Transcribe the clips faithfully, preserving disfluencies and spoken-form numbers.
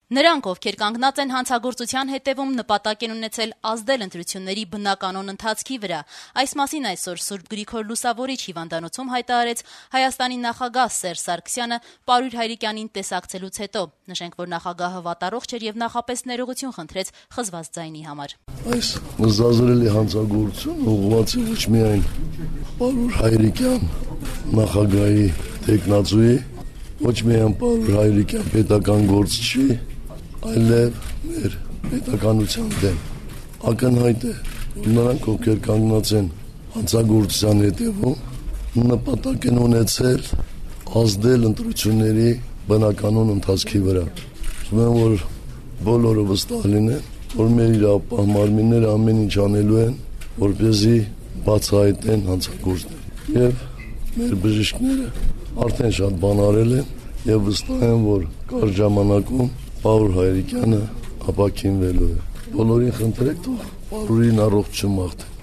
Նրանք, ովքեր կանգնած են հանցագործության հետևում, նպատակ են ունեցել ազդել ընտրությունների բնականոն ընթացքի վրա։ Այս մասին այսօր Սուրբ Գրիգոր Լուսավորիչ հիվանդանոցում հայտարարեց Հայաստանի նախագահ Սերժ Սարգսյանը Պարույր Հայրիկյանին տեսակցելուց հետո։ Նշենք, որ նախագահը վատառողջ էր եւ նախապես ներողություն խնդրեց խզված ձայնի համար։ Այս զազրելի հանցագործությունը ուղղված է ոչ միայն Պարույր Հայրիկյան նախագահի տեխնացուի, ոչ միայն Պարույր Հայրիկյան պետական գործչի, այլև մեր պետականության դեմ։ Ակնհայտ է, որ նրանք, ովքեր կանգնած են հանցագործության հետևում, նպատակ են ունեցել ազդել ընտրությունների բնականոն ընթացքի վրա։ Ուզում եմ, որ բոլորը վստահ լինեն, որ մեր իրավապահ մարմինները ամեն ինչ անելու են, որպեսզի բացահայտեն հանցագործները։ Եվ մեր բժիշկները արդեն շատ բան արել են եւ վստահ եմ, որ կարճ ժամանակում Պարույր Հայրիկյանը ապաքինվելու է։ Բոլորին խնդրեք, թող Պարույրին առողջություն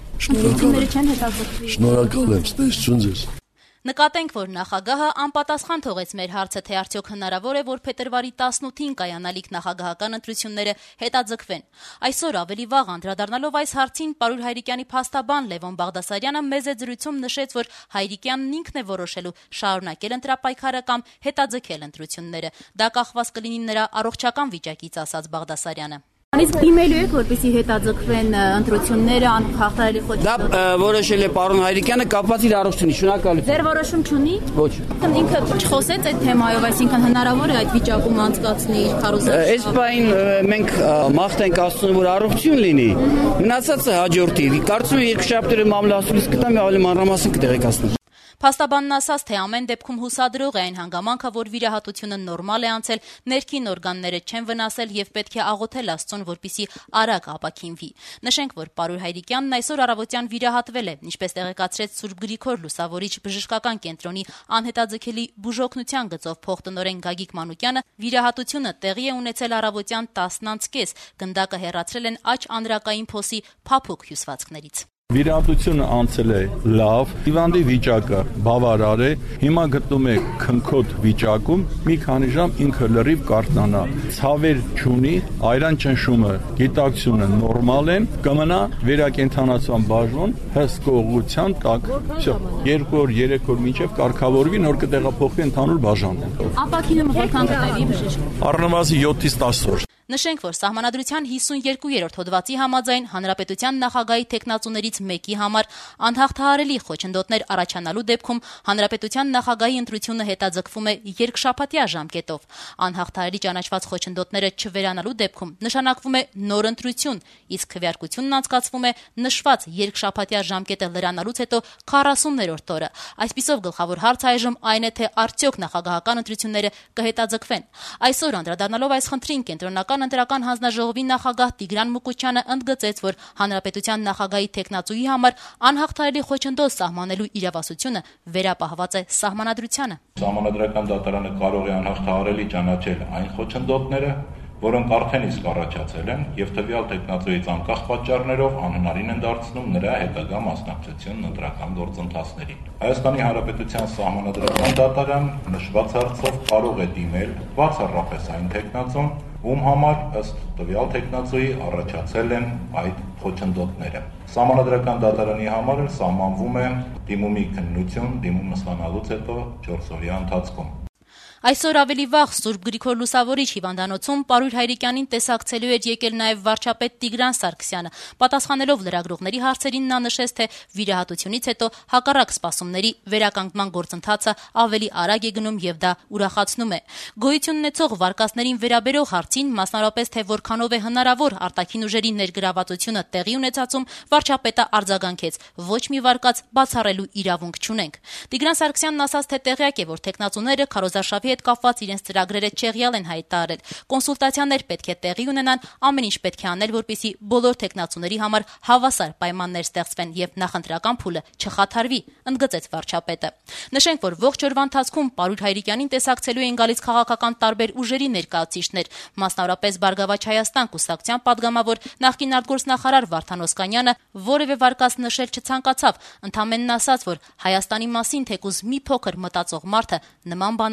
մաղթեն։ Շնորհակալ եմ, ստեսություն ձեզ։ Նկատենք, որ նախագահը անպատասխան թողեց մեր հարցը, թե արդյոք հնարավոր է, որ փետրվարի տասնութին կայանալիք նախագահական ընտրությունները հետաձգվեն։ Այսօր ավելի վաղ անդրադառնալով այս հարցին Պարույր Հայրիկյանի փաստաբան Լևոն Բաղդասարյանը մեծ զրույցում նշեց, որ Հայրիկյանն ինքն է որոշելու շարունակել ընտրապայքարը կամ հետաձգել ընտրությունները։ Դա կախված կլինի նրա առողջական վիճակից, ասաց Բաղդասարյանը։ Անից դիմելու եք, որպեսզի հետաձգվեն ընտրությունները անհաղթահարելի խոչընդոտ։ Դա որոշել է պարոն Հայրիկյանը կապված իր առողջությունի, շնորհակալություն։ Ձեր որոշում չունի։ Ոչ։ Ինքը չխոսեց այդ թեմայով, այսինքն հնարավոր է այդ վիճակում անցկացնի իր քարոզարշավը։ Այս բային մենք մաղթենք Աստծուն, որ առողջություն լինի։ Մնացածը հաջորդի։ Կարծում եմ երկշաբթի մամլոյից կտամ ավելի մանրամասն կտեղեկացնեմ։ Փաստաբանն ասաց, թե ամեն դեպքում հուսադրող է այն հանգամանքը, որ վիրահատությունը նորմալ է անցել, ներքին օրգանները չեն վնասել եւ պետք է աղոթել Աստծուն, որպեսզի արագ ապաքինվի։ Նշենք, որ Պարույր Հայրիկյանն այսօր առավոտյան վիրահատվել է, ինչպես տեղեկացրեց Սուրբ Գրիգոր Լուսավորիչ բժշկական կենտրոնի անհետաձգելի բուժօգնության գծով փոխտնօրեն Գագիկ Մանուկյանը, վիրահատությունը տեղի է ունեցել առավոտյան տասն անց կես, գնդակը հեռացրել են աջ անրակային փոսի փափուկ հյուսվածքներից։ Վիրահատությունը անցել է լավ, հիվանդի վիճակը բավարար է, հիմա գտնում է քնքոտ վիճակում, մի քանի ժամ ինքը լրիվ կարթնանա, ցավեր չունի, այրան ճնշումը, գիտակցությունը նորմալ են, կմնա վերակենդանացման բաժնում հսկողության տակ, երկու օր, երեք օր մինչև կարգավորվի, նոր կտեղափոխվի ընդհանուր բաժան։ Ապաքինումը որքան կտևի բժիշկ։ Առնվազն յոթից տասը օր։ Նշենք, որ Սահմանադրության հիսունյերկուերորդ հոդվածի համաձայն Հանրապետության նախագահի տեխնացուներից մեկի համար անհաղթահարելի խոչընդոտներ առաջանալու դեպքում Հանրապետության նախագահի ընտրությունը հետաձգվում է երկշաբաթյա ժամկետով։ Անհաղթահարելի ճանաչված խոչընդոտները չվերանալու դեպքում նշանակվում է նոր ընտրություն, իսկ քվեարկությունն անցկացվում է նշված երկշաբաթյա ժամկետը լրանալուց հետո քառասուններորդ օրը։ Այսպիսով գլխավոր հարցը այժմ այն է, թե արդյոք նախագահական ընտրությունները կհետաձգվեն։ Այսօր անդրադառնալով այս խնդրին կենտրոնական ընտրական հանձնաժողովի նախագահ Տիգրան Մուկուչյանը ընդգծեց, որ Հանրապետության նախագահի տեխնացուի համար անհաղթահարելի խոչընդոտ սահմանելու իրավասությունը վերապահված է Սահմանադրությանը։ Սահմանադրական դատարանը կարող է անհաղթահարելի ճանաչել այն խոչընդոտները, որոնք արդեն իսկ առաջացել են եւ տվյալ տեխնացուից անկախ պատճառներով անհնարին են դարձնում նրա հետագա մասնակցությունն ընտրական գործընթացներին։ Հայաստանի Հանրապետության Սահմանադրական դատարան նշված հարցով կարող է դիմել բացառապես այն տեխնացուն, ում համար ըստ տվյալ տեխնացուի առաջացել են այդ խոչընդոտները։ Սահմանադրական դատարանի համար սահմանվում է դիմումի քննություն, դիմումը ստանալուց հետո չորս օրյա ընթացքում։ Այսօր ավելի վաղ Սուրբ Գրիգոր Լուսավորիչ հիվանդանոցում Պարույր Հայրիկյանին տեսակցելու էր եկել նաև վարչապետ Տիգրան Սարգսյանը։ Պատասխանելով լրագրողների հարցերին նա նշեց, թե վիրահատությունից հետո հակառակ սպասումների վերականգնման գործընթացը ավելի արագ է գնում եւ դա ուրախացնում է։ Գոյություն ունեցող վարկածներին վերաբերող հարցին, մասնավորապես թե որքանով է հնարավոր արտաքին ուժերի ներգրավվածությունը տեղի ունեցածում, վարչապետը արձագանքեց. ոչ մի վարկած բացառելու իրավունք չունենք։ Տիգրան Սարգսյանն ասաց, թե տեղյակ է, որ տեխնացուները քարոզարշավի հետ կապված իրենց ծրագրերը չեղյալ են հայտարարել։ Կոնսուլտացիաներ պետք է տեղի ունենան, ամեն ինչ պետք է անել, որպեսզի բոլոր տեխնացուների համար հավասար պայմաններ ստեղծվեն եւ նախընտրական փուլը չխաթարվի, ընդգծեց վարչապետը։ Նշենք, որ ողջ օրվա ընթացքում Պարույր Հայրիկյանին տեսակցելու են գալիս քաղաքական տարբեր ուժերի ներկայացուցիչներ, մասնավորապես Բարգավաճ Հայաստան կուսակցության падգամավոր նախկին արտգործնախարար Վարդան Օսկանյանը որևէ վարկած նշել չցանկացավ, ընդամենն ասաց, որ Հայաստանի մասին թեկուզ մի փոքր մտածող մարդը նման բան անել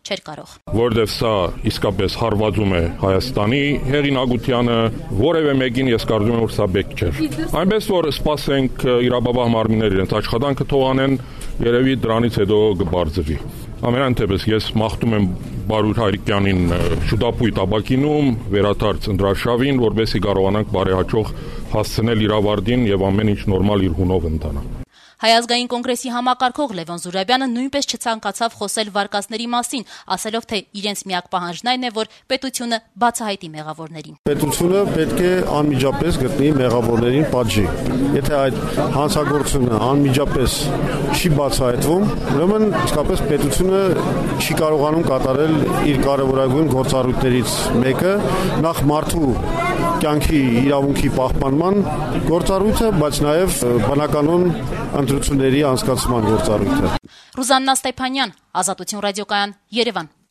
չէր կարող։ Որտեւ սա իսկապես հարվածում է Հայաստանի հեղինակությանը, որևէ մեկին ես կարծում եմ, որ սա բեք չէր։ Այնպես որ սպասենք իրավաբան մարմինները իրենց աշխատանքը թողանեն, երևի դրանից հետո կբարձվի։ Ամենայն դեպս ես մաղթում եմ Բարույր Հայրիկյանին շուտապույտ ապակինում, վերադարձ ընտրարշավին, որովհետեւ կարողանանք բարեհաճող հասցնել իր ավարտին եւ ամեն ինչ նորմալ իր հունով ընթանա։ Հայ ազգային կոնգրեսի համակարգող Լևոն Զուրաբյանը նույնպես չցանկացավ խոսել վարկածների մասին, ասելով, թե իրենց միակ պահանջն այն է, որ պետությունը բացահայտի մեղավորներին։ Պետությունը պետք է անմիջապես գտնի մեղավորներին պատժի։ Եթե այդ հանցագործությունը անմիջապես չի բացահայտվում, ուրեմն իսկապես պետությունը չի կարողանում կատարել իր կարևորագույն գործառույթներից մեկը, նախ մարդու կյանքի իրավունքի պահպանման գործառույթը, բայց նաև բնականոն ընտրությունների անցկացման գործառույթը։ Ռուզաննա Ստեփանյան, Ազատություն ռադիոկայան, Երևան։